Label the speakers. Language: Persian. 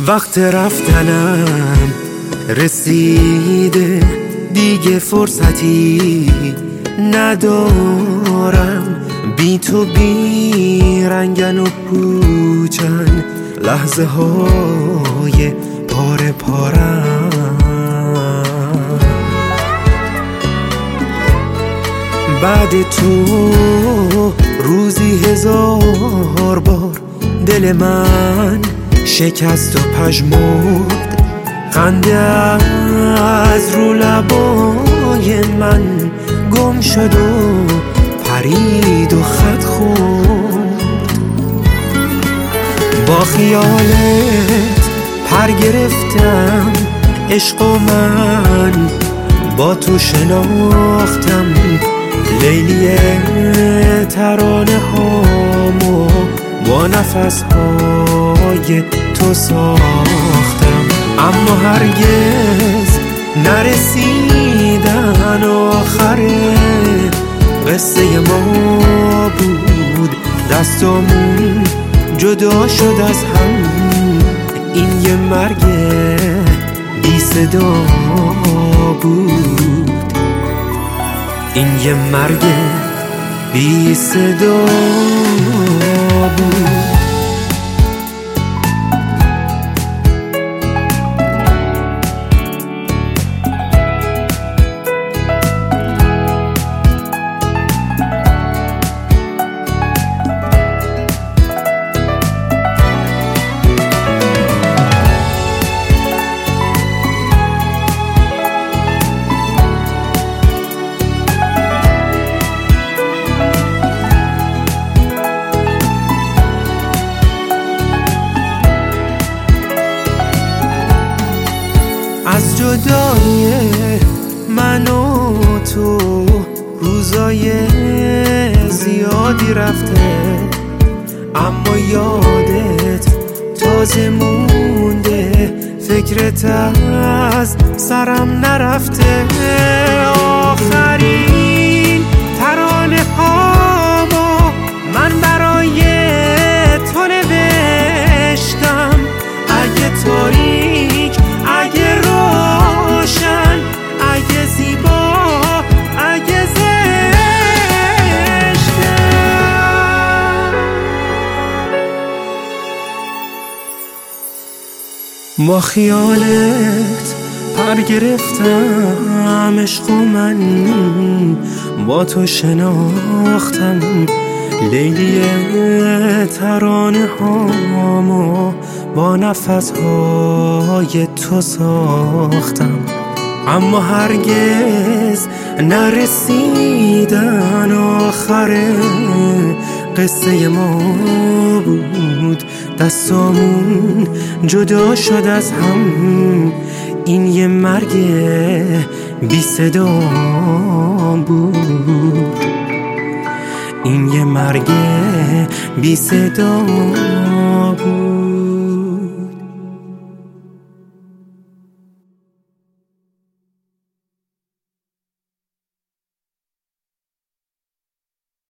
Speaker 1: وقت رفتنم رسیده، دیگه فرصتی ندارم. بی تو بی رنگن و پوچن لحظه های پاره پارم. بعد تو روزی 1000 بار دل من شکست و پژمرد. خنده از رو لبای من گم شد و پرید و خط خورد. با خیالت پر گرفتم عشق و من با تو شناختم. لیلی ترانه هامو با نفس های تو ساختم. اما هرگز نرسیدن آخر قصه ما بود. دستامون جدا شد از هم، این یه مرگ بی صدا بود. این یه مرگ بی صدا بود. از جدایی من و تو روزای زیادی رفته، اما یادت تازه مونده، فکرت از سرم نرفته. آخرین ترانه هامو من برای تو نوشتم. اگه تاریک، اگه روشن، اگه زیبا، اگه زشتم. با خیالت پر گرفتم عشق و من با تو شناختم. لیلی ترانه هامو با نفس های تو ساختم. اما هرگز نرسیدن آخر قصه ما بود. دستامون جدا شد از هم، این یه مرگ بی صدا بود. این یه مرگ بی صدا